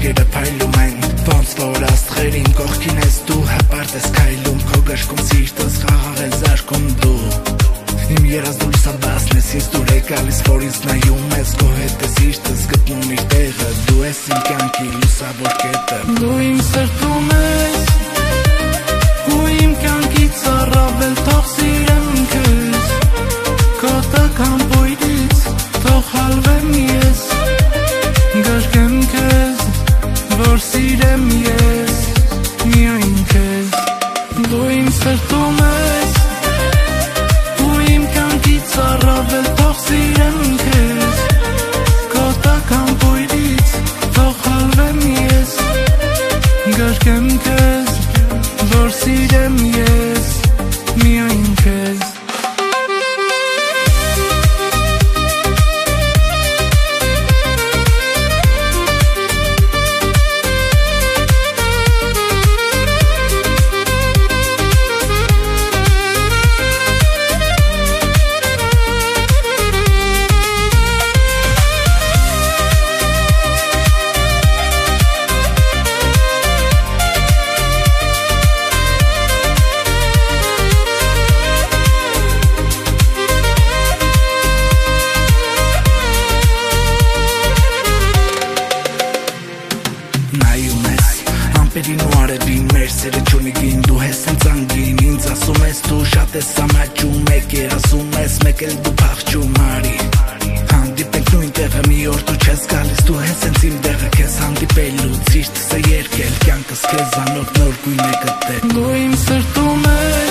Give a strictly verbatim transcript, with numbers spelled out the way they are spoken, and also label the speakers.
Speaker 1: երկերը փայլում են ոնց որ աստղերին կողքին ես դու հպարտ ես քայլում քո գժկում սիրտս խաղաղ է զարկում դու Իմ երազ դուրս աբասն ես ինձ դուր է գալիս որ ինձ նայում ես քո հետ է սիրտս գտնում իր տեղը դու ես իմ կյանքի լուսավոր կետը
Speaker 2: Դու իմ սրտում ես ու իմ կյանքից առավել թող սիրեմ քեզ Քո տաքան բույրից թող հալվեմ ես Գժգեմ քեզ որ սիրեմ ես միայն քեզ Դու իմ սրտում ես ու իմ կյանքից առավել թող սիրեմ քեզ Քո տաքան բույրից թող հալվեմ ես Գժգեմ քեզ որ սիրեմ ես միայն քեզ
Speaker 1: Նայում ես ամպերին ու արևին մեր սերը չունիքին դու ես ինձ անգին ինձ ասում ես դու շատ ես ամաչում մեկ է ասում ես մեկ էլ դու փախչում արի Հանդիպենք նույն տեղը մի օր դու չես գալիս դու ես ինձ իմ տեղը քեզ հանդիպելու սիրտս է երկել կյանքս քեզանով նոր գույն է գտել
Speaker 2: Դու իմ սրտում ես